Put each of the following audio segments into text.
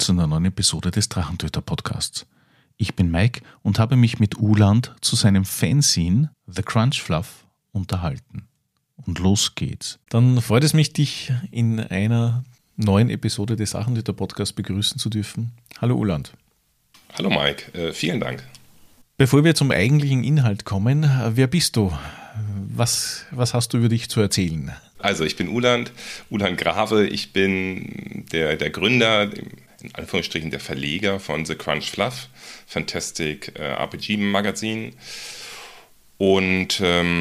zu einer neuen Episode des Drachentöter-Podcasts. Ich bin Mike und habe mich mit Uland zu seinem Fanzine The Crunch Fluff unterhalten. Und los geht's. Dann freut es mich, dich in einer neuen Episode des Drachentöter-Podcasts begrüßen zu dürfen. Hallo Uland. Hallo Mike, vielen Dank. Bevor wir zum eigentlichen Inhalt kommen, wer bist du? Was hast du über dich zu erzählen? Also ich bin Uland Grave, ich bin der Gründer, in Anführungsstrichen der Verleger von The Crunch Fluff, Fantastic RPG Magazin. Und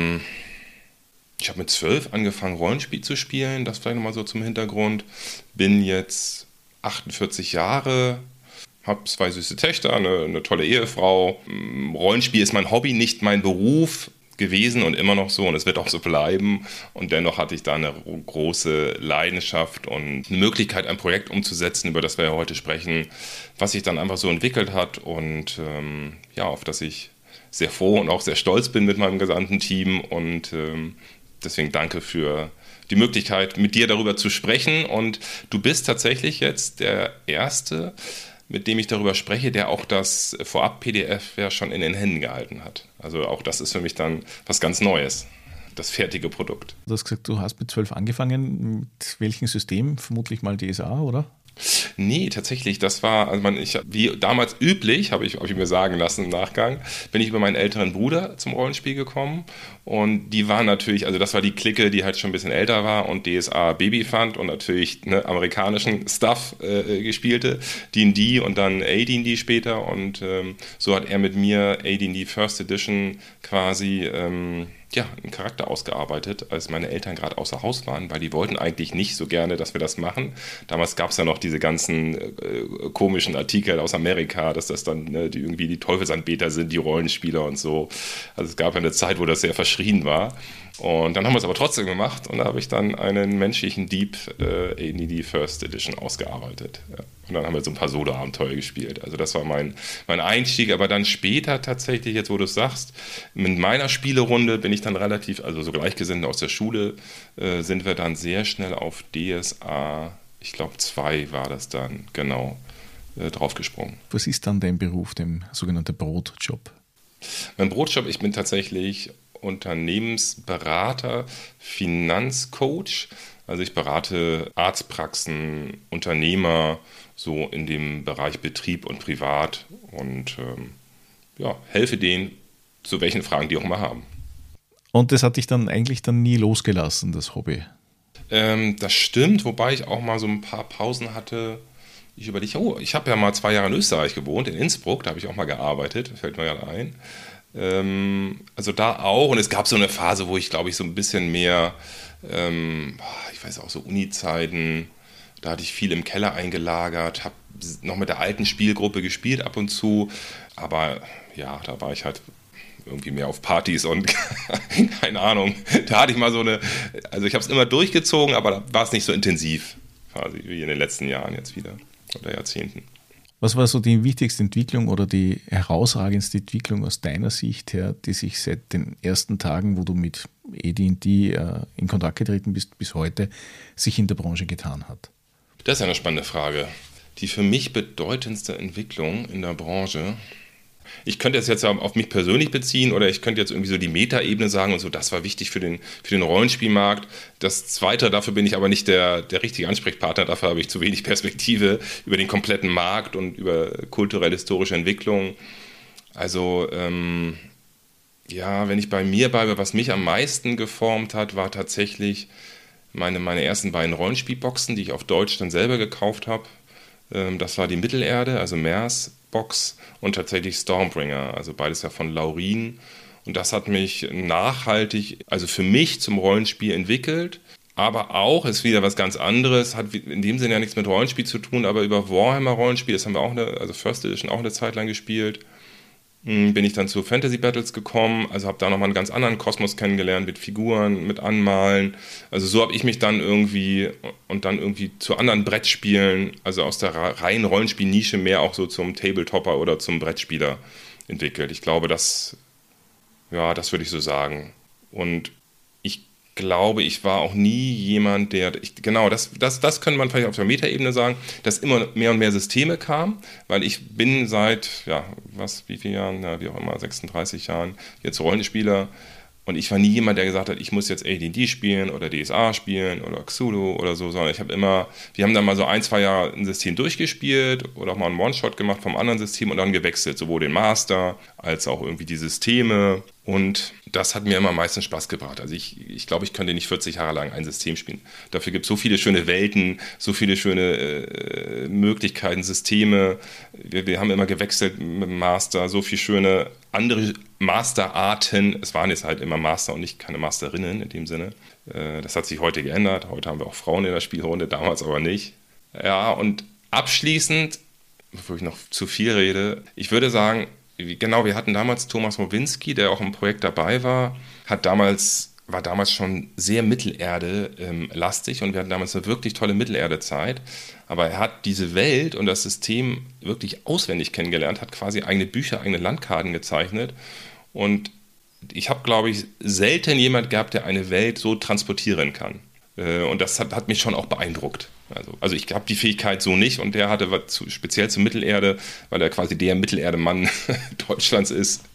ich habe mit 12 angefangen, Rollenspiel zu spielen, das vielleicht nochmal so zum Hintergrund. Bin jetzt 48 Jahre, habe 2 süße Töchter, eine tolle Ehefrau. Rollenspiel ist mein Hobby, nicht mein Beruf gewesen und immer noch so, und es wird auch so bleiben. Und dennoch hatte ich da eine große Leidenschaft und eine Möglichkeit, ein Projekt umzusetzen, über das wir ja heute sprechen, was sich dann einfach so entwickelt hat und auf das ich sehr froh und auch sehr stolz bin mit meinem gesamten Team. Und deswegen danke für die Möglichkeit, mit dir darüber zu sprechen. Und du bist tatsächlich jetzt der Erste, mit dem ich darüber spreche, der auch das Vorab-PDF ja schon in den Händen gehalten hat. Also auch das ist für mich dann was ganz Neues, das fertige Produkt. Du hast gesagt, du hast mit 12 angefangen. Mit welchem System? Vermutlich mal DSA, oder? Nee, tatsächlich, das war, wie damals üblich, habe ich mir sagen lassen im Nachgang, bin ich über meinen älteren Bruder zum Rollenspiel gekommen, und die waren natürlich, also das war die Clique, die halt schon ein bisschen älter war und DSA Baby fand und natürlich amerikanischen Stuff gespielte, D&D und dann AD&D später, und so hat er mit mir AD&D First Edition quasi einen Charakter ausgearbeitet, als meine Eltern gerade außer Haus waren, weil die wollten eigentlich nicht so gerne, dass wir das machen. Damals gab es ja noch diese ganzen komischen Artikel aus Amerika, dass das dann die irgendwie die Teufelsanbeter sind, die Rollenspieler und so. Also es gab ja eine Zeit, wo das sehr verschrien war. Und dann haben wir es aber trotzdem gemacht, und da habe ich dann einen menschlichen Dieb in die First Edition ausgearbeitet. Ja. Und dann haben wir so ein paar Solo-Abenteuer gespielt. Also das war mein Einstieg, aber dann später tatsächlich, jetzt wo du es sagst, mit meiner Spielerunde bin ich dann relativ, also so Gleichgesinnte aus der Schule, sind wir dann sehr schnell auf DSA, ich glaube 2 war das dann, genau, draufgesprungen. Was ist dann dein Beruf, der sogenannte Brotjob? Mein Brotjob, ich bin tatsächlich Unternehmensberater, Finanzcoach. Also ich berate Arztpraxen, Unternehmer, so in dem Bereich Betrieb und Privat, und helfe denen zu welchen Fragen die auch immer haben. Und das hat dich dann eigentlich nie losgelassen, das Hobby? Das stimmt, wobei ich auch mal so ein paar Pausen hatte. Ich überlege, ich habe ja mal 2 Jahre in Österreich gewohnt, in Innsbruck, da habe ich auch mal gearbeitet, fällt mir gerade ein. Also da auch, und es gab so eine Phase, wo ich, glaube ich, so ein bisschen mehr, ich weiß auch, so Uni-Zeiten, da hatte ich viel im Keller eingelagert, habe noch mit der alten Spielgruppe gespielt ab und zu, aber ja, da war ich halt irgendwie mehr auf Partys und keine Ahnung, da hatte ich mal also ich habe es immer durchgezogen, aber da war es nicht so intensiv, quasi wie in den letzten Jahren jetzt wieder, oder Jahrzehnten. Was war so die wichtigste Entwicklung oder die herausragendste Entwicklung aus deiner Sicht her, die sich seit den ersten Tagen, wo du mit AD&D in Kontakt getreten bist, bis heute sich in der Branche getan hat? Das ist eine spannende Frage. Die für mich bedeutendste Entwicklung in der Branche, ich könnte es jetzt auf mich persönlich beziehen, oder ich könnte jetzt irgendwie so die Metaebene sagen und so, das war wichtig für den Rollenspielmarkt. Das Zweite, dafür bin ich aber nicht der richtige Ansprechpartner, dafür habe ich zu wenig Perspektive über den kompletten Markt und über kulturell-historische Entwicklung. Also wenn ich bei mir bleibe, was mich am meisten geformt hat, war tatsächlich meine ersten beiden Rollenspielboxen, die ich auf Deutsch dann selber gekauft habe. Das war die Mittelerde, also Mers Box, und tatsächlich Stormbringer, also beides ja von Laurin. Und das hat mich nachhaltig, also für mich zum Rollenspiel entwickelt. Aber auch, ist wieder was ganz anderes, hat in dem Sinne ja nichts mit Rollenspiel zu tun, aber über Warhammer Rollenspiel, das haben wir auch, also First Edition auch eine Zeit lang gespielt, bin ich dann zu Fantasy Battles gekommen, also habe da nochmal einen ganz anderen Kosmos kennengelernt mit Figuren, mit Anmalen. Also so habe ich mich dann irgendwie zu anderen Brettspielen, also aus der reinen Rollenspiel-Nische mehr auch so zum Tabletopper oder zum Brettspieler entwickelt. Ich glaube, das würde ich so sagen. Und ich glaube, ich war auch nie jemand, genau, das könnte man vielleicht auf der Metaebene sagen, dass immer mehr und mehr Systeme kamen, weil ich bin seit, wie viele Jahren, wie auch immer, 36 Jahren jetzt Rollenspieler. Und ich war nie jemand, der gesagt hat, ich muss jetzt AD&D spielen oder DSA spielen oder Cthulhu oder so, sondern wir haben dann mal so 1-2 Jahre ein System durchgespielt oder auch mal einen One-Shot gemacht vom anderen System und dann gewechselt, sowohl den Master als auch irgendwie die Systeme. Und das hat mir immer am meisten Spaß gebracht. Also ich glaube, ich könnte nicht 40 Jahre lang ein System spielen. Dafür gibt es so viele schöne Welten, so viele schöne Möglichkeiten, Systeme. Wir haben immer gewechselt mit dem Master, so viele schöne andere Masterarten. Es waren jetzt halt immer Master und nicht keine Masterinnen in dem Sinne. Das hat sich heute geändert. Heute haben wir auch Frauen in der Spielrunde, damals aber nicht. Ja, und abschließend, bevor ich noch zu viel rede, ich würde sagen, genau, wir hatten damals Thomas Mowinski, der auch im Projekt dabei war, war damals schon sehr Mittelerde-lastig und wir hatten damals eine wirklich tolle Mittelerde-Zeit. Aber er hat diese Welt und das System wirklich auswendig kennengelernt, hat quasi eigene Bücher, eigene Landkarten gezeichnet. Und ich habe, glaube ich, selten jemand gehabt, der eine Welt so transportieren kann. Und das hat mich schon auch beeindruckt. Also ich habe die Fähigkeit so nicht und der hatte speziell zur Mittelerde, weil er quasi der Mittelerde-Mann Deutschlands ist.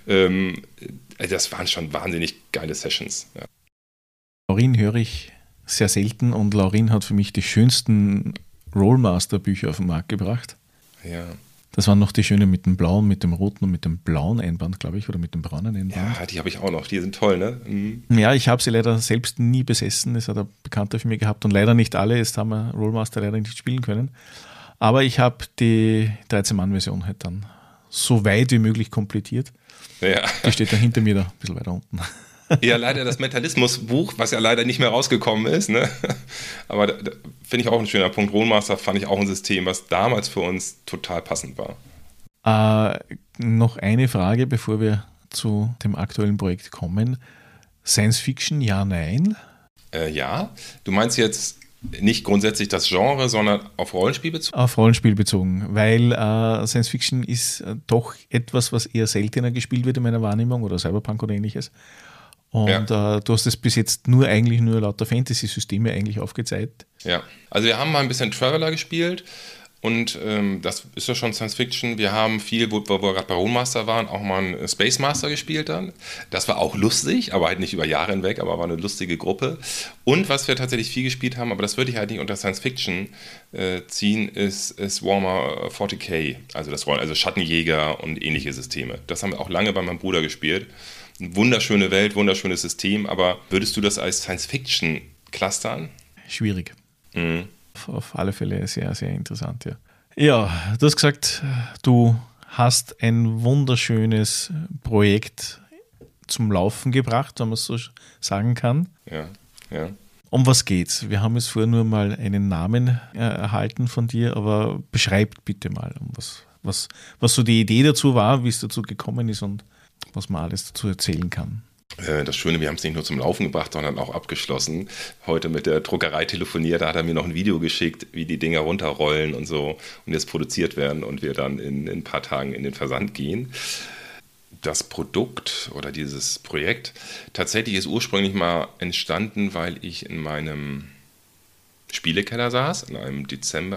Das waren schon wahnsinnig geile Sessions. Ja. Laurin höre ich sehr selten und Laurin hat für mich die schönsten Rollmaster-Bücher auf den Markt gebracht. Ja. Das waren noch die schönen mit dem blauen, mit dem roten und mit dem blauen Einband, glaube ich, oder mit dem braunen Einband. Ja, die habe ich auch noch. Die sind toll, ne? Mhm. Ja, ich habe sie leider selbst nie besessen. Das hat ein Bekannter für mich gehabt und leider nicht alle. Jetzt haben wir Rollmaster leider nicht spielen können. Aber ich habe die 13-Mann-Version halt dann so weit wie möglich komplettiert. Ja. Die steht dann hinter mir da ein bisschen weiter unten. Ja, leider das Mentalismus-Buch, was ja leider nicht mehr rausgekommen ist. Ne? Aber da finde ich auch ein schöner Punkt. Rollmaster fand ich auch ein System, was damals für uns total passend war. Noch eine Frage, bevor wir zu dem aktuellen Projekt kommen. Science Fiction, ja, nein? Ja, du meinst jetzt nicht grundsätzlich das Genre, sondern auf Rollenspiel bezogen? Auf Rollenspiel bezogen, weil Science Fiction ist doch etwas, was eher seltener gespielt wird in meiner Wahrnehmung oder Cyberpunk oder ähnliches. Und du hast es bis jetzt eigentlich nur lauter Fantasy-Systeme eigentlich aufgezeigt. Ja, also wir haben mal ein bisschen Traveler gespielt und das ist ja schon Science Fiction. Wir haben viel, wo wir gerade bei Rollmaster waren, auch mal einen Space Master gespielt dann. Das war auch lustig, aber halt nicht über Jahre hinweg, aber war eine lustige Gruppe. Und was wir tatsächlich viel gespielt haben, aber das würde ich halt nicht unter Science Fiction ziehen, ist Warhammer 40k, also Schattenjäger und ähnliche Systeme. Das haben wir auch lange bei meinem Bruder gespielt. Eine wunderschöne Welt, wunderschönes System, aber würdest du das als Science-Fiction clustern? Schwierig. Mhm. Auf alle Fälle sehr, sehr interessant, ja. Ja, du hast gesagt, du hast ein wunderschönes Projekt zum Laufen gebracht, wenn man es so sagen kann. Ja, ja. Um was geht's? Wir haben jetzt vorher nur mal einen Namen erhalten von dir, aber beschreib bitte mal, was so die Idee dazu war, wie es dazu gekommen ist und was man alles dazu erzählen kann. Das Schöne, wir haben es nicht nur zum Laufen gebracht, sondern auch abgeschlossen. Heute mit der Druckerei telefoniert, da hat er mir noch ein Video geschickt, wie die Dinger runterrollen und so und jetzt produziert werden und wir dann in ein paar Tagen in den Versand gehen. Das Produkt oder dieses Projekt tatsächlich ist ursprünglich mal entstanden, weil ich in meinem Spielekeller saß, in einem Dezember,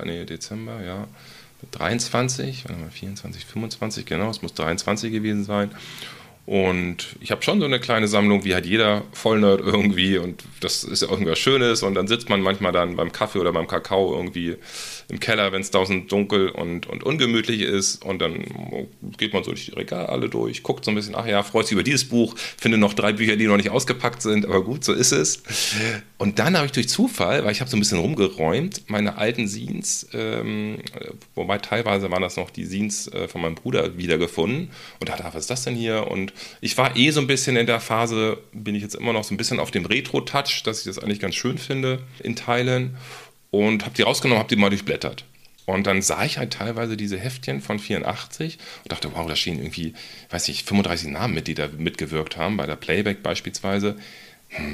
23, 24, 25, genau, es muss 23 gewesen sein. Und ich habe schon so eine kleine Sammlung, wie halt jeder Vollnerd irgendwie und das ist ja irgendwas Schönes und dann sitzt man manchmal dann beim Kaffee oder beim Kakao irgendwie im Keller, wenn es draußen dunkel und ungemütlich ist und dann geht man so durch die Regale durch, guckt so ein bisschen, ach ja, freut sich über dieses Buch, finde noch 3 Bücher, die noch nicht ausgepackt sind, aber gut, so ist es. Und dann habe ich durch Zufall, weil ich habe so ein bisschen rumgeräumt, meine alten Zines, wobei teilweise waren das noch die Zines von meinem Bruder wiedergefunden und dachte, was ist das denn hier? Und ich war so ein bisschen in der Phase, bin ich jetzt immer noch so ein bisschen auf dem Retro-Touch, dass ich das eigentlich ganz schön finde in Teilen und habe die rausgenommen, habe die mal durchblättert. Und dann sah ich halt teilweise diese Heftchen von 84 und dachte, wow, da stehen irgendwie, weiß nicht, 35 Namen mit, die da mitgewirkt haben, bei der Playback beispielsweise.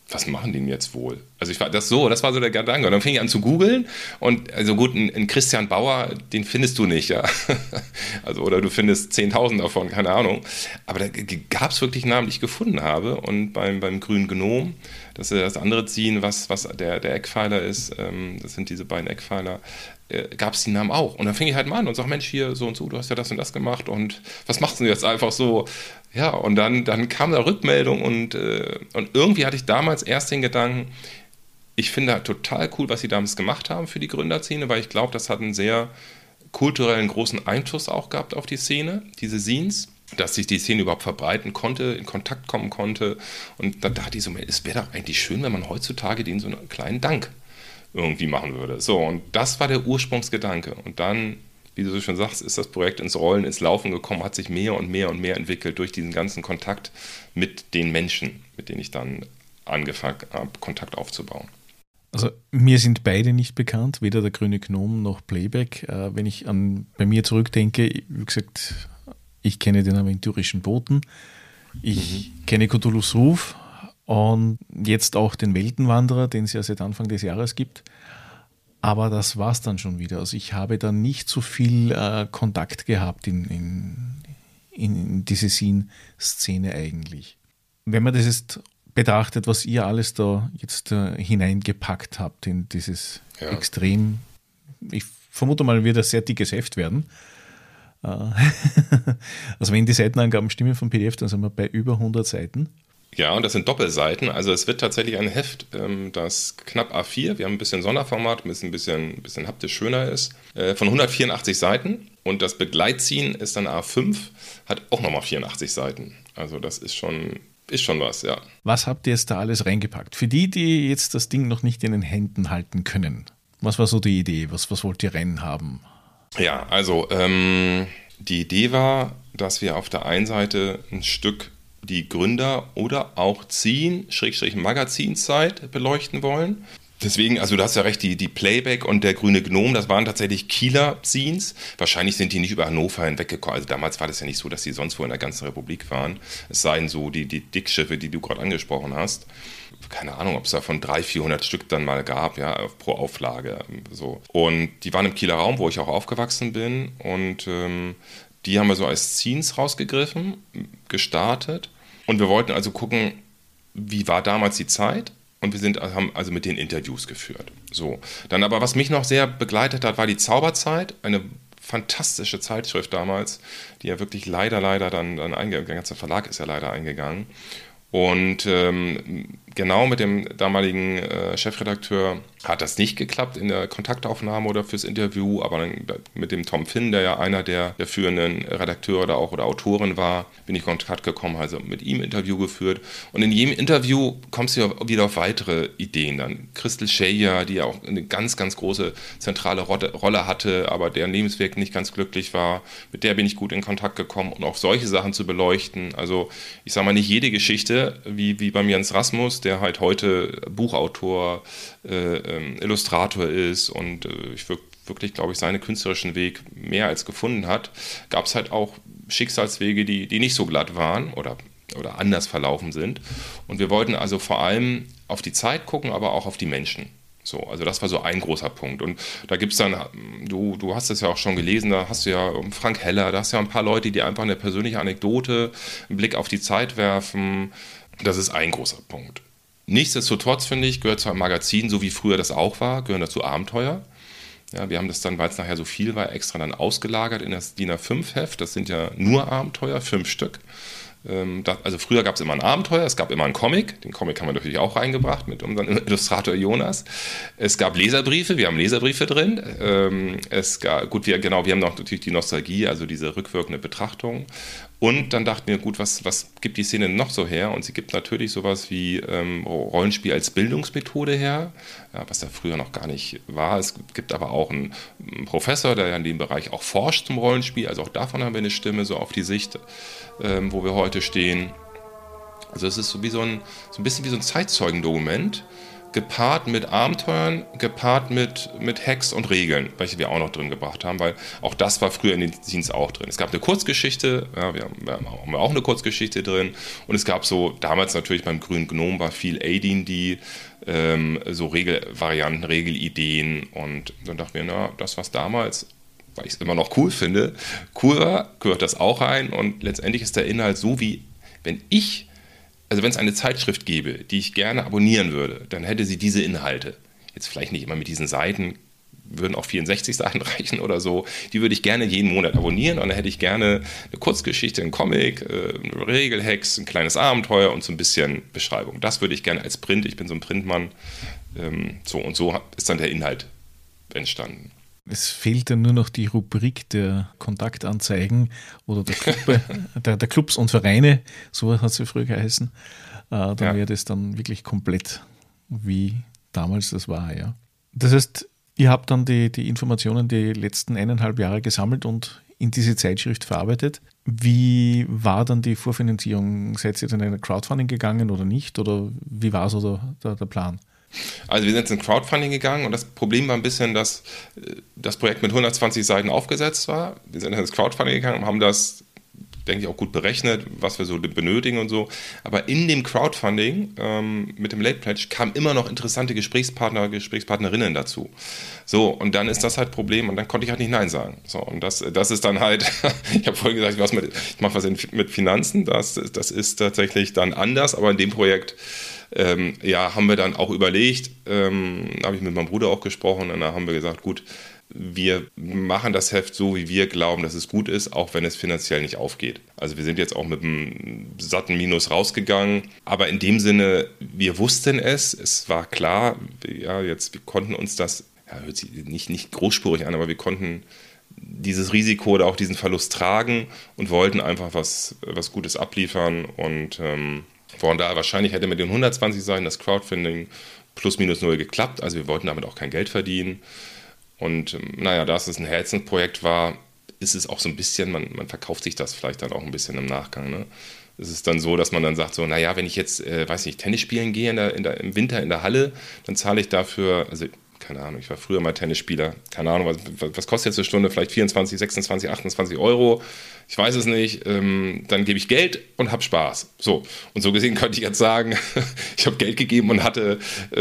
was machen die denn jetzt wohl? Also das war so der Gedanke. Und dann fing ich an zu googeln und also gut, einen Christian Bauer, den findest du nicht, ja. Also, oder du findest 10.000 davon, keine Ahnung. Aber da gab es wirklich Namen, die ich gefunden habe. Und beim Grünen Gnom, das ist das andere Ziehen, was der Eckpfeiler ist, das sind diese beiden Eckpfeiler, gab es die Namen auch. Und dann fing ich halt mal an und sag, Mensch, hier so und so, du hast ja das und das gemacht und was machst du jetzt einfach so? Ja, und dann kam da Rückmeldung und irgendwie hatte ich damals erst den Gedanken, ich finde total cool, was sie damals gemacht haben für die Gründerszene, weil ich glaube, das hat einen sehr kulturellen großen Einfluss auch gehabt auf die Szene, diese Scenes, dass sich die Szene überhaupt verbreiten konnte, in Kontakt kommen konnte. Und dann dachte ich so, es wäre doch eigentlich schön, wenn man heutzutage denen so einen kleinen Dank irgendwie machen würde. So, und das war der Ursprungsgedanke. Und dann, wie du so schon sagst, ist das Projekt ins Rollen, ins Laufen gekommen, hat sich mehr und mehr und mehr entwickelt durch diesen ganzen Kontakt mit den Menschen, mit denen ich dann angefangen habe, Kontakt aufzubauen. Also mir sind beide nicht bekannt, weder der Grüne Gnom noch Playback. Wenn ich bei mir zurückdenke, wie gesagt, ich kenne den aventurischen Boten, ich kenne Cthulhu's Ruf und jetzt auch den Weltenwanderer, den es ja seit Anfang des Jahres gibt. Aber das war es dann schon wieder. Also ich habe da nicht so viel Kontakt gehabt in diese Scene-Szene eigentlich. Wenn man das jetzt betrachtet, was ihr alles da jetzt hineingepackt habt in dieses Extrem, ich vermute mal, wird das sehr dickes Heft werden. Also wenn die Seitenangaben stimmen vom PDF, dann sind wir bei über 100 Seiten. Ja, und das sind Doppelseiten. Also es wird tatsächlich ein Heft, das knapp A4, wir haben ein bisschen Sonderformat, ein bisschen haptisch schöner ist, von 184 Seiten. Und das Begleitziehen ist dann A5, hat auch nochmal 84 Seiten. Also das ist schon was, ja. Was habt ihr jetzt da alles reingepackt? Für die jetzt das Ding noch nicht in den Händen halten können, was war so die Idee? Was wollt ihr rein haben? Ja, also die Idee war, dass wir auf der einen Seite ein Stück die Gründer- oder auch Magazinzeit beleuchten wollen. Deswegen, also du hast ja recht, die Playback und der Grüne Gnom, das waren tatsächlich Kieler Scenes. Wahrscheinlich sind die nicht über Hannover hinweggekommen. Also damals war das ja nicht so, dass die sonst wo in der ganzen Republik waren. Es seien so die Dickschiffe, die du gerade angesprochen hast. Keine Ahnung, ob es davon 300-400 Stück dann mal gab, ja, pro Auflage. So. Und die waren im Kieler Raum, wo ich auch aufgewachsen bin. Und die haben wir so als Scenes rausgegriffen, gestartet. Und wir wollten also gucken, wie war damals die Zeit? Und haben also mit denen Interviews geführt. So. Dann aber, was mich noch sehr begleitet hat, war die Zauberzeit, eine fantastische Zeitschrift damals, die ja wirklich leider dann eingegangen, der ganze Verlag ist ja leider eingegangen. Und genau mit dem damaligen Chefredakteur hat das nicht geklappt in der Kontaktaufnahme oder fürs Interview, aber dann mit dem Tom Finn, der ja einer der führenden Redakteure oder Autoren war, bin ich in Kontakt gekommen, also mit ihm Interview geführt. Und in jedem Interview kommst du ja wieder auf weitere Ideen dann. Christel Scheyer, die ja auch eine ganz, ganz große zentrale Rolle hatte, aber deren Lebenswerk nicht ganz glücklich war, mit der bin ich gut in Kontakt gekommen und auch solche Sachen zu beleuchten. Also ich sage mal, nicht jede Geschichte, wie beim Jens Rasmus, der halt heute Buchautor, Illustrator ist und ich wirklich, glaube ich, seinen künstlerischen Weg mehr als gefunden hat, gab es halt auch Schicksalswege, die nicht so glatt waren oder anders verlaufen sind. Und wir wollten also vor allem auf die Zeit gucken, aber auch auf die Menschen. So, also das war so ein großer Punkt. Und da gibt es dann, du hast es ja auch schon gelesen, da hast du ja Frank Heller, da hast du ja ein paar Leute, die einfach eine persönliche Anekdote, einen Blick auf die Zeit werfen. Das ist ein großer Punkt. Nichtsdestotrotz, finde ich, gehört zu einem Magazin, so wie früher das auch war, gehören dazu Abenteuer. Ja, wir haben das dann, weil es nachher so viel war, extra dann ausgelagert in das DIN A5-Heft. Das sind ja nur Abenteuer, 5 Stück. Also früher gab es immer ein Abenteuer, es gab immer einen Comic. Den Comic haben wir natürlich auch reingebracht mit unserem Illustrator Jonas. Es gab Leserbriefe, wir haben Leserbriefe drin. Wir haben noch natürlich die Nostalgie, also diese rückwirkende Betrachtung. Und dann dachten wir, gut, was gibt die Szene noch so her? Und sie gibt natürlich sowas wie Rollenspiel als Bildungsmethode her, ja, was da früher noch gar nicht war. Es gibt aber auch einen Professor, der ja in dem Bereich auch forscht zum Rollenspiel. Also auch davon haben wir eine Stimme so auf die Sicht, wo wir heute stehen. Also es ist so ein bisschen wie so ein Zeitzeugendokument, gepaart mit Abenteuern, gepaart mit Hacks und Regeln, welche wir auch noch drin gebracht haben, weil auch das war früher in den Zines auch drin. Es gab eine Kurzgeschichte, ja, wir haben auch eine Kurzgeschichte drin und es gab so, damals natürlich beim Grünen Gnom war viel AD&D, so Regelvarianten, Regelideen und dann dachten wir, na, das was damals, weil ich es immer noch cool finde, cool war, gehört das auch rein und letztendlich ist der Inhalt so wie, wenn es eine Zeitschrift gäbe, die ich gerne abonnieren würde, dann hätte sie diese Inhalte. Jetzt vielleicht nicht immer mit diesen Seiten, würden auch 64 Seiten reichen oder so. Die würde ich gerne jeden Monat abonnieren und dann hätte ich gerne eine Kurzgeschichte, einen Comic, Regelhacks, ein kleines Abenteuer und so ein bisschen Beschreibung. Das würde ich gerne als Print, ich bin so ein Printmann. So ist dann der Inhalt entstanden. Es fehlt dann nur noch die Rubrik der Kontaktanzeigen oder der Clubs und Vereine, so hat es ja früher geheißen. Dann wäre das dann wirklich komplett, wie damals das war. Ja. Das heißt, ihr habt dann die Informationen die letzten 1,5 Jahre gesammelt und in diese Zeitschrift verarbeitet. Wie war dann die Vorfinanzierung? Seid ihr dann in ein Crowdfunding gegangen oder nicht? Oder wie war so der Plan? Also wir sind ins Crowdfunding gegangen und das Problem war ein bisschen, dass das Projekt mit 120 Seiten aufgesetzt war. Wir sind ins Crowdfunding gegangen und haben das, denke ich, auch gut berechnet, was wir so benötigen und so. Aber in dem Crowdfunding mit dem Late Pledge kamen immer noch interessante Gesprächspartner, Gesprächspartnerinnen dazu. So, und dann ist das halt Problem und dann konnte ich halt nicht Nein sagen. So, und das ist dann halt, ich habe vorhin gesagt, ich mache was mit Finanzen, das ist tatsächlich dann anders, aber in dem Projekt haben wir dann auch überlegt, habe ich mit meinem Bruder auch gesprochen und dann haben wir gesagt, gut, wir machen das Heft so, wie wir glauben, dass es gut ist, auch wenn es finanziell nicht aufgeht. Also wir sind jetzt auch mit einem satten Minus rausgegangen, aber in dem Sinne, wir wussten es war klar, ja, wir konnten uns das, ja, hört sich nicht großspurig an, aber wir konnten dieses Risiko oder auch diesen Verlust tragen und wollten einfach was Gutes abliefern und von daher wahrscheinlich hätte mit den 120 Seiten das Crowdfunding plus minus null geklappt. Also wir wollten damit auch kein Geld verdienen. Und da es ein Herzensprojekt war, ist es auch so ein bisschen, man verkauft sich das vielleicht dann auch ein bisschen im Nachgang. Ne? Es ist dann so, dass man dann sagt so, wenn ich jetzt, Tennis spielen gehe im Winter in der Halle, dann zahle ich dafür, also keine Ahnung, ich war früher mal Tennisspieler, keine Ahnung, was kostet jetzt eine Stunde? Vielleicht 24, 26, 28 Euro, ich weiß es nicht, dann gebe ich Geld und habe Spaß. So, und so gesehen könnte ich jetzt sagen, ich habe Geld gegeben und hatte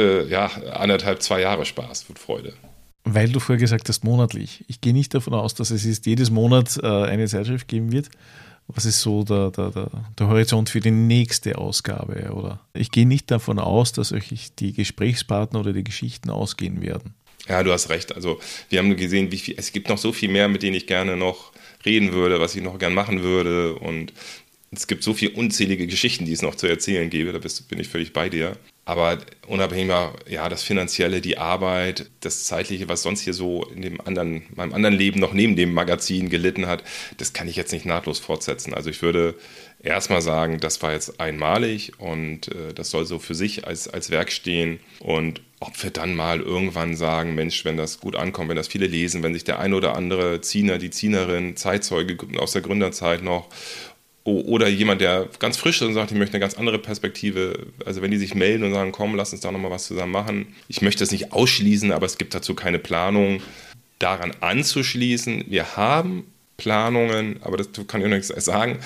1,5, 2 Jahre Spaß und Freude. Weil du vorher gesagt hast, monatlich. Ich gehe nicht davon aus, dass es jedes Monat eine Zeitschrift geben wird. Was ist so der Horizont für die nächste Ausgabe? Oder ich gehe nicht davon aus, dass euch die Gesprächspartner oder die Geschichten ausgehen werden. Ja, du hast recht. Also wir haben gesehen, es gibt noch so viel mehr, mit denen ich gerne noch reden würde, was ich noch gern machen würde. Und es gibt so viele unzählige Geschichten, die es noch zu erzählen gäbe. Da bin ich völlig bei dir. Aber unabhängig mal, das Finanzielle, die Arbeit, das Zeitliche, was sonst hier so in meinem anderen Leben noch neben dem Magazin gelitten hat, das kann ich jetzt nicht nahtlos fortsetzen. Also ich würde erstmal sagen, das war jetzt einmalig und das soll so für sich als Werk stehen. Und ob wir dann mal irgendwann sagen, Mensch, wenn das gut ankommt, wenn das viele lesen, wenn sich der ein oder andere Ziener, die Zienerin, Zeitzeuge aus der Gründerzeit noch oder jemand, der ganz frisch ist und sagt, ich möchte eine ganz andere Perspektive, also wenn die sich melden und sagen, komm, lass uns da nochmal was zusammen machen. Ich möchte das nicht ausschließen, aber es gibt dazu keine Planung, daran anzuschließen. Wir haben Planungen, aber das kann ich noch nicht sagen,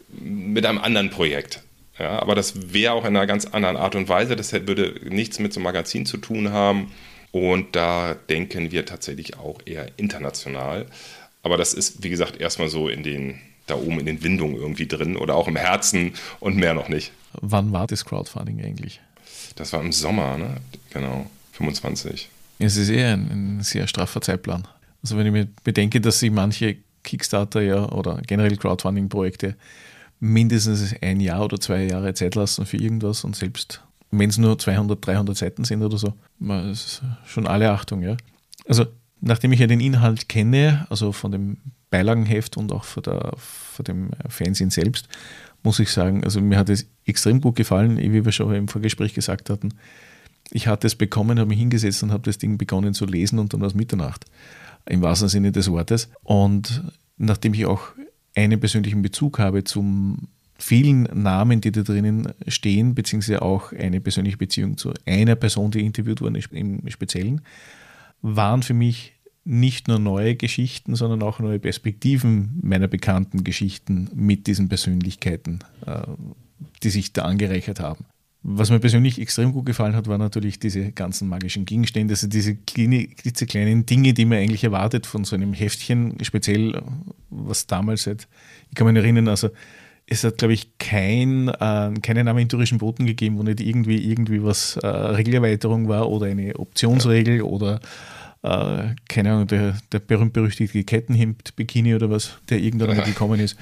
mit einem anderen Projekt. Ja, aber das wäre auch in einer ganz anderen Art und Weise. Das würde nichts mit so einem Magazin zu tun haben. Und da denken wir tatsächlich auch eher international. Aber das ist, wie gesagt, erstmal so da oben in den Windungen irgendwie drin oder auch im Herzen und mehr noch nicht. Wann war das Crowdfunding eigentlich? Das war im Sommer, ne? Genau, 25. Es ist eher ein sehr straffer Zeitplan. Also wenn ich mir bedenke, dass sich manche Kickstarter oder generell Crowdfunding-Projekte mindestens 1 Jahr oder 2 Jahre Zeit lassen für irgendwas und selbst wenn es nur 200, 300 Seiten sind oder so, das ist schon alle Achtung, ja. Also nachdem ich ja den Inhalt kenne, also von dem Beilagenheft und auch von dem Fanzine selbst, muss ich sagen, also mir hat es extrem gut gefallen, wie wir schon im Vorgespräch gesagt hatten. Ich hatte es bekommen, habe mich hingesetzt und habe das Ding begonnen zu lesen und dann war es Mitternacht, im wahrsten Sinne des Wortes. Und nachdem ich auch einen persönlichen Bezug habe zum vielen Namen, die da drinnen stehen, beziehungsweise auch eine persönliche Beziehung zu einer Person, die interviewt wurde im Speziellen, waren für mich nicht nur neue Geschichten, sondern auch neue Perspektiven meiner bekannten Geschichten mit diesen Persönlichkeiten, die sich da angereichert haben. Was mir persönlich extrem gut gefallen hat, waren natürlich diese ganzen magischen Gegenstände, also diese klitzekleinen Dinge, die man eigentlich erwartet von so einem Heftchen, speziell was damals halt, ich kann mich erinnern, also es hat, glaube ich, keinen aventurischen Boten gegeben, wo nicht irgendwie was Regelerweiterung war oder eine Optionsregel oder keine Ahnung, der berühmt-berüchtigte Kettenhemd-Bikini oder was, der irgendwann einmal gekommen ist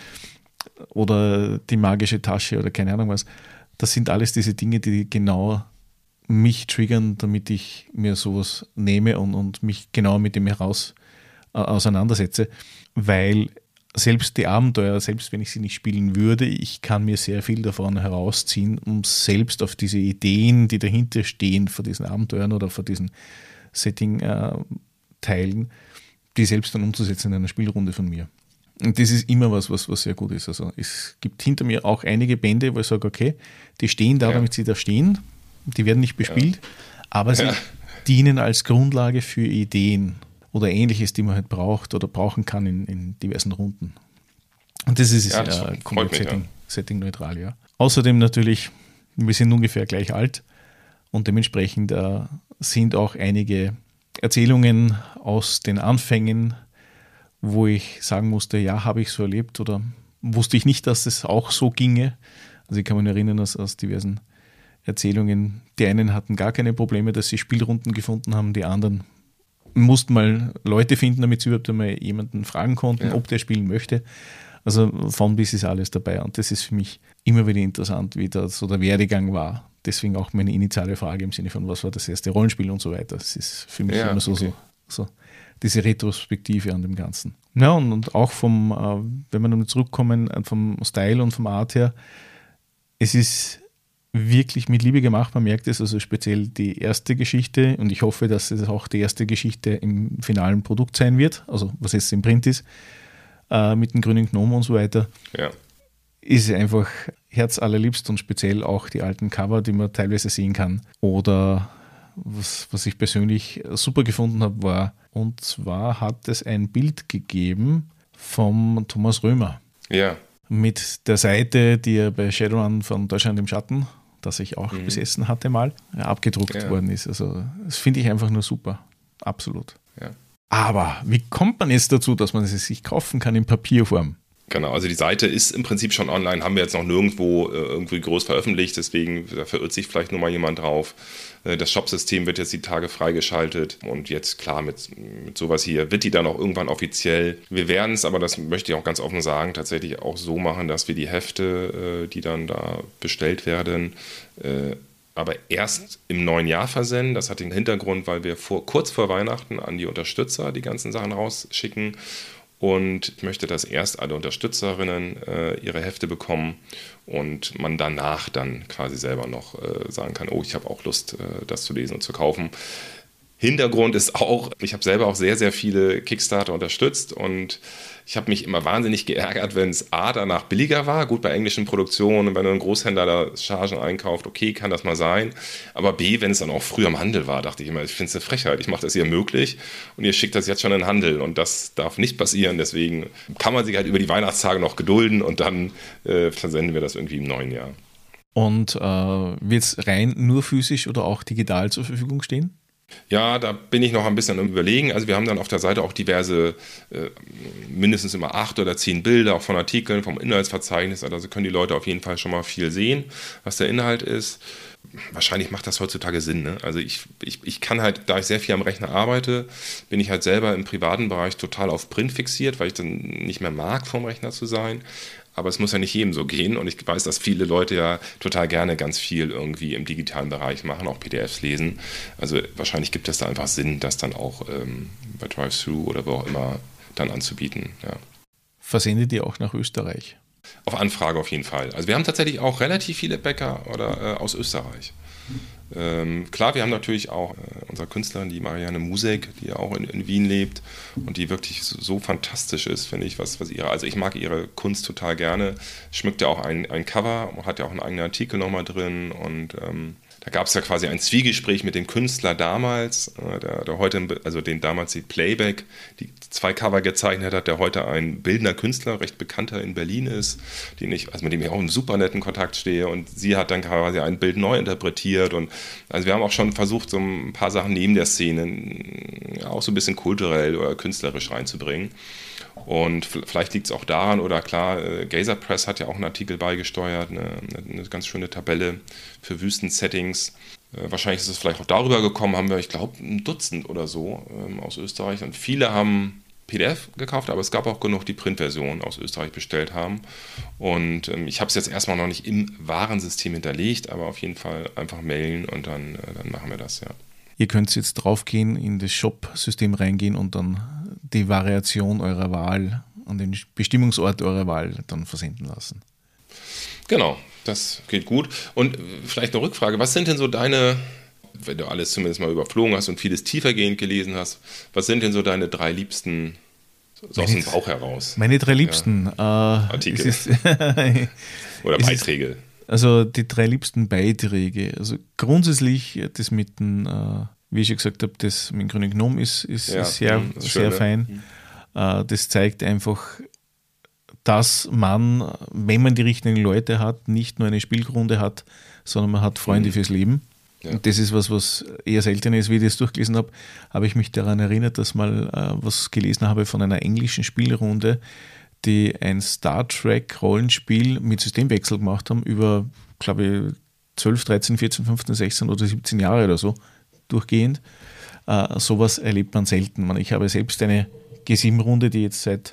oder die magische Tasche oder keine Ahnung was. Das sind alles diese Dinge, die genau mich triggern, damit ich mir sowas nehme und mich genau mit dem auseinandersetze, weil selbst die Abenteuer, selbst wenn ich sie nicht spielen würde, ich kann mir sehr viel davon herausziehen, um selbst auf diese Ideen, die dahinter stehen, vor diesen Abenteuern oder vor diesen Setting-Teilen, die selbst dann umzusetzen in einer Spielrunde von mir. Und das ist immer was sehr gut ist. Also es gibt hinter mir auch einige Bände, wo ich sage, okay, die stehen da, damit sie da stehen. Die werden nicht bespielt, aber sie dienen als Grundlage für Ideen oder Ähnliches, die man halt braucht oder brauchen kann in diversen Runden. Und das ist komplett Setting-neutral, ja. Außerdem natürlich, wir sind ungefähr gleich alt und dementsprechend sind auch einige Erzählungen aus den Anfängen, wo ich sagen musste, ja, habe ich so erlebt oder wusste ich nicht, dass es auch so ginge. Also ich kann mich erinnern aus diversen Erzählungen, die einen hatten gar keine Probleme, dass sie Spielrunden gefunden haben, die anderen mussten mal Leute finden, damit sie überhaupt einmal jemanden fragen konnten, ob der spielen möchte. Also von bis ist alles dabei und das ist für mich immer wieder interessant, wie da so der Werdegang war. Deswegen auch meine initiale Frage im Sinne von, was war das erste Rollenspiel und so weiter. Das ist für mich immer so diese Retrospektive an dem Ganzen. Ja, und auch wenn wir nochmal zurückkommen, vom Style und vom Art her, es ist wirklich mit Liebe gemacht, man merkt es, also speziell die erste Geschichte und ich hoffe, dass es auch die erste Geschichte im finalen Produkt sein wird, also was jetzt im Print ist, mit dem grünen Gnom und so weiter, ist einfach herzallerliebst und speziell auch die alten Cover, die man teilweise sehen kann. Oder was ich persönlich super gefunden habe, war, und zwar hat es ein Bild gegeben vom Thomas Römer. Ja. Mit der Seite, die er bei Shadowrun von Deutschland im Schatten, das ich auch besessen hatte mal, abgedruckt worden ist. Also das finde ich einfach nur super. Absolut. Ja. Aber wie kommt man jetzt dazu, dass man es sich kaufen kann in Papierform? Genau, also die Seite ist im Prinzip schon online, haben wir jetzt noch nirgendwo irgendwie groß veröffentlicht, deswegen da verirrt sich vielleicht nur mal jemand drauf. Das Shop-System wird jetzt die Tage freigeschaltet und jetzt klar mit sowas hier wird die dann auch irgendwann offiziell. Wir werden es, aber das möchte ich auch ganz offen sagen, tatsächlich auch so machen, dass wir die Hefte, die dann da bestellt werden, aber erst im neuen Jahr versenden. Das hat den Hintergrund, weil wir kurz vor Weihnachten an die Unterstützer die ganzen Sachen rausschicken. Und ich möchte, dass erst alle Unterstützerinnen ihre Hefte bekommen und man danach dann quasi selber noch sagen kann, oh, ich habe auch Lust, das zu lesen und zu kaufen. Hintergrund ist auch, ich habe selber auch sehr, sehr viele Kickstarter unterstützt und ich habe mich immer wahnsinnig geärgert, wenn es A, danach billiger war, gut bei englischen Produktionen, wenn ein Großhändler da Chargen einkauft, okay, kann das mal sein, aber B, wenn es dann auch früh am Handel war, dachte ich immer, ich finde es eine Frechheit, ich mache das hier möglich und ihr schickt das jetzt schon in den Handel und das darf nicht passieren, deswegen kann man sich halt über die Weihnachtstage noch gedulden und dann versenden wir das irgendwie im neuen Jahr. Und wird es rein nur physisch oder auch digital zur Verfügung stehen? Ja, da bin ich noch ein bisschen am Überlegen. Also wir haben dann auf der Seite auch diverse, mindestens immer 8 oder 10 Bilder, auch von Artikeln, vom Inhaltsverzeichnis. Also können die Leute auf jeden Fall schon mal viel sehen, was der Inhalt ist. Wahrscheinlich macht das heutzutage Sinn. Ne? Also ich kann halt, da ich sehr viel am Rechner arbeite, bin ich halt selber im privaten Bereich total auf Print fixiert, weil ich dann nicht mehr mag, vorm Rechner zu sein. Aber es muss ja nicht jedem so gehen und ich weiß, dass viele Leute ja total gerne ganz viel irgendwie im digitalen Bereich machen, auch PDFs lesen. Also wahrscheinlich gibt es da einfach Sinn, das dann auch bei Drive-Thru oder wo auch immer dann anzubieten. Ja. Versendet ihr auch nach Österreich? Auf Anfrage auf jeden Fall. Also wir haben tatsächlich auch relativ viele Bäcker aus Österreich. Klar, wir haben natürlich auch unsere Künstlerin, die Marianne Musek, die ja auch in Wien lebt und die wirklich so fantastisch ist, finde ich, also ich mag ihre Kunst total gerne. Schmückt ja auch ein Cover, hat ja auch einen eigenen Artikel nochmal drin und da gab es ja quasi ein Zwiegespräch mit dem Künstler damals, der heute, also den damals die Playback, die 2 Cover gezeichnet hat, der heute ein bildender Künstler, recht bekannter in Berlin ist, mit dem ich auch in super netten Kontakt stehe und sie hat dann quasi ein Bild neu interpretiert und also wir haben auch schon versucht, so ein paar Sachen neben der Szene auch so ein bisschen kulturell oder künstlerisch reinzubringen. Und vielleicht liegt es auch daran, oder klar, Gazer Press hat ja auch einen Artikel beigesteuert, eine ganz schöne Tabelle für Wüstensettings. Wahrscheinlich ist es vielleicht auch darüber gekommen, haben wir, ich glaube, ein Dutzend oder so aus Österreich. Und viele haben PDF gekauft, aber es gab auch genug, die Printversion aus Österreich bestellt haben. Und ich habe es jetzt erstmal noch nicht im Warensystem hinterlegt, aber auf jeden Fall einfach mailen und dann machen wir das, ja. Ihr könnt jetzt draufgehen, in das Shop-System reingehen und dann die Variation eurer Wahl an den Bestimmungsort eurer Wahl dann versenden lassen. Genau, das geht gut. Und vielleicht eine Rückfrage, was sind denn so deine, wenn du alles zumindest mal überflogen hast und vieles tiefergehend gelesen hast, was sind denn so deine 3 liebsten, so aus dem Bauch heraus? Meine 3 liebsten Artikel oder Beiträge. Also die 3 liebsten Beiträge. Also grundsätzlich das mit dem, wie ich schon gesagt habe, das mit dem grünen Gnom ist sehr, schön, sehr fein. Das zeigt einfach, dass man, wenn man die richtigen Leute hat, nicht nur eine Spielrunde hat, sondern man hat Freunde fürs Leben. Ja. Und das ist was eher selten ist, wie ich das durchgelesen habe ich mich daran erinnert, dass mal was gelesen habe von einer englischen Spielrunde, die ein Star Trek Rollenspiel mit Systemwechsel gemacht haben über, glaube ich, 12, 13, 14, 15, 16 oder 17 Jahre oder so durchgehend. Sowas erlebt man selten. Ich habe selbst eine G7-Runde, die jetzt seit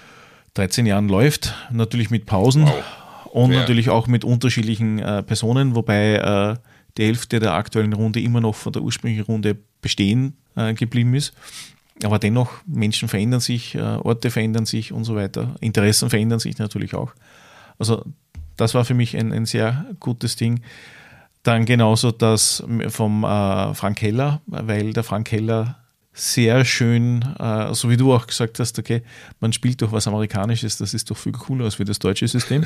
13 Jahren läuft, natürlich mit Pausen und natürlich auch mit unterschiedlichen Personen, wobei die Hälfte der aktuellen Runde immer noch von der ursprünglichen Runde bestehen geblieben ist. Aber dennoch, Menschen verändern sich, Orte verändern sich und so weiter. Interessen verändern sich natürlich auch. Also das war für mich ein sehr gutes Ding. Dann genauso das vom Frank Heller, weil der Frank Heller sehr schön, so wie du auch gesagt hast, okay, man spielt doch was Amerikanisches, das ist doch viel cooler als wie das deutsche System.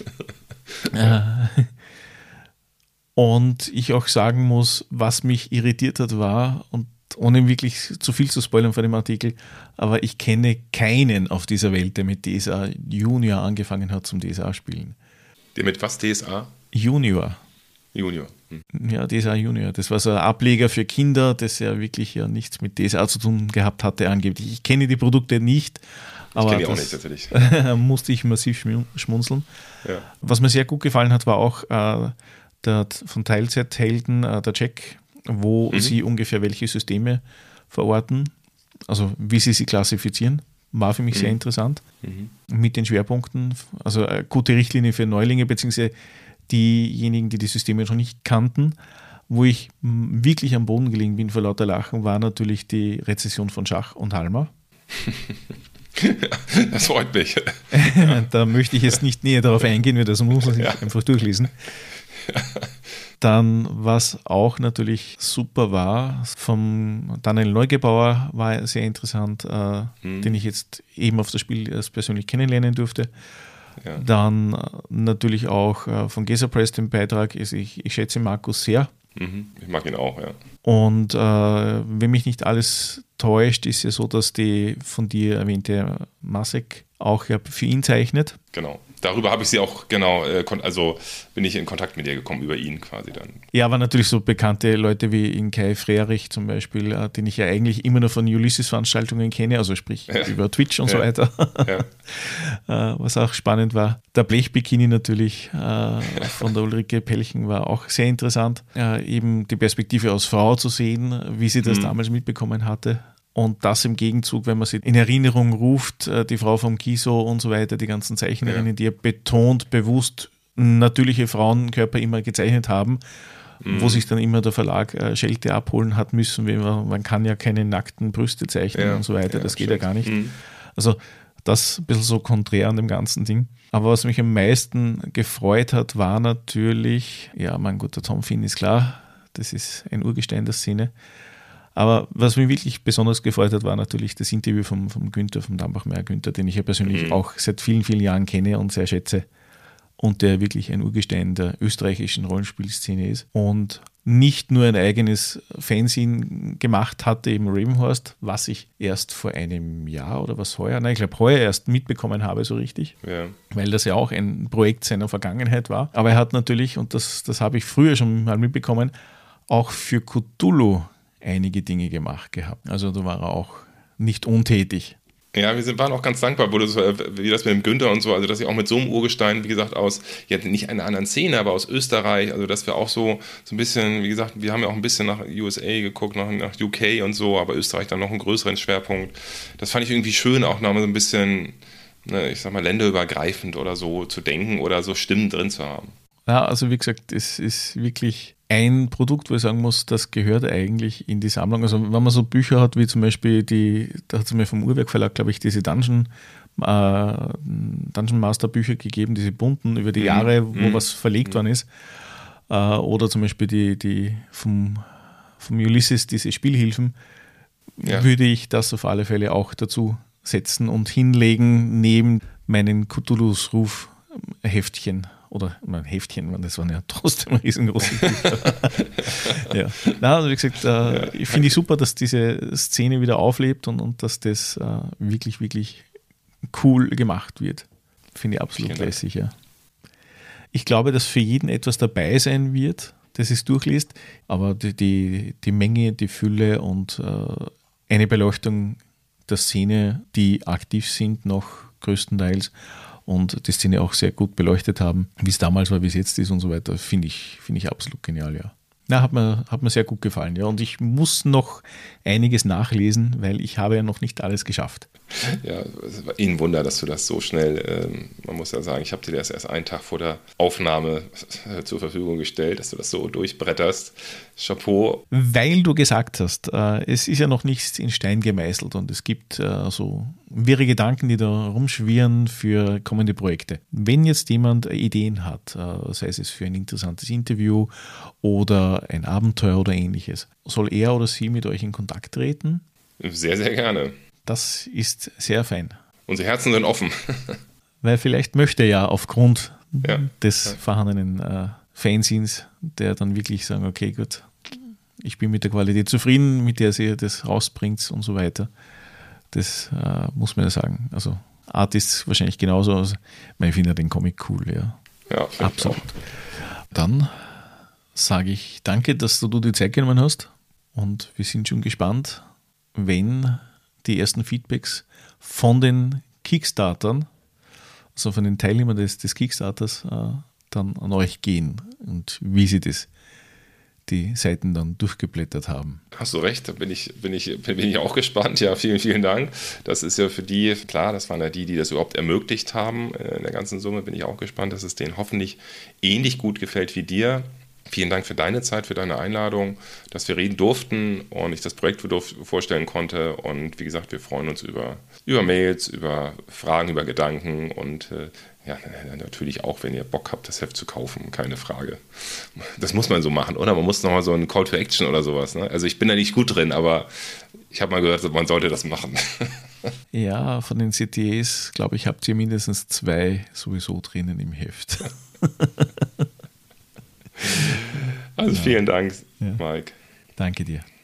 Und ich auch sagen muss, was mich irritiert hat, war, und ohne wirklich zu viel zu spoilern von dem Artikel, aber ich kenne keinen auf dieser Welt, der mit DSA Junior angefangen hat zum DSA-Spielen. Der mit was DSA? Junior. Junior. Ja, DSA Junior. Das war so ein Ableger für Kinder, das ja wirklich ja nichts mit DSA zu tun gehabt hatte angeblich. Ich kenne die Produkte nicht, aber ich kenne die auch nicht tatsächlich. musste ich massiv schmunzeln. Ja. Was mir sehr gut gefallen hat, war auch der von Teilzeithelden, der Jack, wo sie ungefähr welche Systeme verorten, also wie sie klassifizieren, war für mich sehr interessant. Mit den Schwerpunkten, also eine gute Richtlinie für Neulinge, beziehungsweise diejenigen, die die Systeme noch nicht kannten. Wo ich wirklich am Boden gelegen bin vor lauter Lachen, war natürlich die Rezession von Schach und Halma. Das freut mich. Da möchte ich jetzt nicht näher darauf eingehen, weil das muss man sich einfach durchlesen. Dann, was auch natürlich super war, vom Daniel Neugebauer war sehr interessant, den ich jetzt eben auf das Spiel erst persönlich kennenlernen durfte. Ja. Dann natürlich auch von Gazer Press den Beitrag. Ich schätze Markus sehr. Ich mag ihn auch, ja. Und wenn mich nicht alles täuscht, ist ja so, dass die von dir erwähnte Masek auch ja für ihn zeichnet. Genau. Darüber habe ich sie auch, also bin ich in Kontakt mit ihr gekommen, über ihn quasi dann. Ja, aber natürlich so bekannte Leute wie in Kai Frerich zum Beispiel, den ich ja eigentlich immer nur von Ulysses-Veranstaltungen kenne, also sprich über Twitch und so weiter. Was auch spannend war. Der Blechbikini natürlich von der Ulrike Pelchen war auch sehr interessant. Eben die Perspektive als Frau zu sehen, wie sie das damals mitbekommen hatte. Und das im Gegenzug, wenn man sie in Erinnerung ruft, die Frau vom Kiso und so weiter, die ganzen Zeichnerinnen, die ja betont, bewusst natürliche Frauenkörper immer gezeichnet haben, wo sich dann immer der Verlag Schelte abholen hat müssen, weil man kann ja keine nackten Brüste zeichnen und so weiter, das geht ja gar nicht. Also Das ein bisschen so konträr an dem ganzen Ding. Aber was mich am meisten gefreut hat, war natürlich, ja, mein guter Tom Finn ist klar, das ist ein Urgestein der Szene. Aber was mich wirklich besonders gefreut hat, war natürlich das Interview vom Günther, vom Dambach-Meyer Günther, den ich ja persönlich auch seit vielen, vielen Jahren kenne und sehr schätze. Und der wirklich ein Urgestein der österreichischen Rollenspielszene ist. Und nicht nur ein eigenes Fanzine gemacht hatte, eben Ravenhorst, was ich erst vor einem Jahr oder was heuer, ich glaube heuer erst mitbekommen habe so richtig, weil das ja auch ein Projekt seiner Vergangenheit war. Aber er hat natürlich, und das habe ich früher schon mal mitbekommen, auch für Cthulhu einige Dinge gemacht gehabt. Also da war er auch nicht untätig. Ja, waren auch ganz dankbar, wie das mit dem Günther und so, also dass ich auch mit so einem Urgestein, wie gesagt, aus, ja nicht einer anderen Szene, aber aus Österreich, also dass wir auch so ein bisschen, wie gesagt, wir haben ja auch ein bisschen nach USA geguckt, nach UK und so, aber Österreich dann noch einen größeren Schwerpunkt. Das fand ich irgendwie schön, auch noch mal so ein bisschen, ich sag mal, länderübergreifend oder so zu denken oder so Stimmen drin zu haben. Ja, also wie gesagt, es ist wirklich ein Produkt, wo ich sagen muss, das gehört eigentlich in die Sammlung. Also wenn man so Bücher hat, wie zum Beispiel da hat es mir vom Uhrwerk Verlag, glaube ich, diese Dungeon Master Bücher gegeben, diese bunten über die Jahre, wo was verlegt worden ist. Oder zum Beispiel die vom Ulysses, diese Spielhilfen, würde ich das auf alle Fälle auch dazu setzen und hinlegen neben meinen Cthulhu's Ruf Heftchen. Oder mein Heftchen, das waren ja trotzdem riesengroße Bücher. Ja. Also wie gesagt, ich finde super, dass diese Szene wieder auflebt und dass das wirklich, wirklich cool gemacht wird. Finde ich absolut lässig, ja. Ich glaube, dass für jeden etwas dabei sein wird, das es durchliest, aber die Menge, die Fülle und eine Beleuchtung der Szene, die aktiv sind, noch größtenteils, und die Szene auch sehr gut beleuchtet haben, wie es damals war, wie es jetzt ist und so weiter, finde ich absolut genial, ja. Na, hat mir sehr gut gefallen, ja. Und ich muss noch einiges nachlesen, weil ich habe ja noch nicht alles geschafft. Ja, es war ein Wunder, dass du das so schnell, man muss ja sagen, ich habe dir das erst einen Tag vor der Aufnahme zur Verfügung gestellt, dass du das so durchbretterst. Chapeau. Weil du gesagt hast, es ist ja noch nichts in Stein gemeißelt und es gibt so wirre Gedanken, die da rumschwirren für kommende Projekte. Wenn jetzt jemand Ideen hat, sei es für ein interessantes Interview oder ein Abenteuer oder ähnliches, soll er oder sie mit euch in Kontakt treten? Sehr, sehr gerne. Das ist sehr fein. Unsere Herzen sind offen. Weil vielleicht möchte er ja aufgrund des vorhandenen Fanzines, der dann wirklich sagen, okay, gut, ich bin mit der Qualität zufrieden, mit der ihr das rausbringt und so weiter. Das muss man ja sagen. Also Art ist wahrscheinlich genauso. Also, ich finde den Comic cool, ja. Ja, absolut. Dann sage ich danke, dass du die Zeit genommen hast und wir sind schon gespannt, wenn die ersten Feedbacks von den Kickstartern, also von den Teilnehmern des Kickstarters, dann an euch gehen und wie sie die Seiten dann durchgeblättert haben. Hast du recht, da bin ich auch gespannt. Ja, vielen, vielen Dank. Das ist ja für die, klar, das waren ja die das überhaupt ermöglicht haben. In der ganzen Summe bin ich auch gespannt, dass es denen hoffentlich ähnlich gut gefällt wie dir. Vielen Dank für deine Zeit, für deine Einladung, dass wir reden durften und ich das Projekt vorstellen konnte. Und wie gesagt, wir freuen uns über Mails, über Fragen, über Gedanken und natürlich auch, wenn ihr Bock habt, das Heft zu kaufen, keine Frage. Das muss man so machen, oder? Man muss nochmal so einen Call to Action oder sowas. Ne? Also ich bin da nicht gut drin, aber ich habe mal gehört, man sollte das machen. Ja, von den CTAs, glaube ich, habt ihr mindestens 2 sowieso drinnen im Heft. Also vielen Dank, Mike. Danke dir.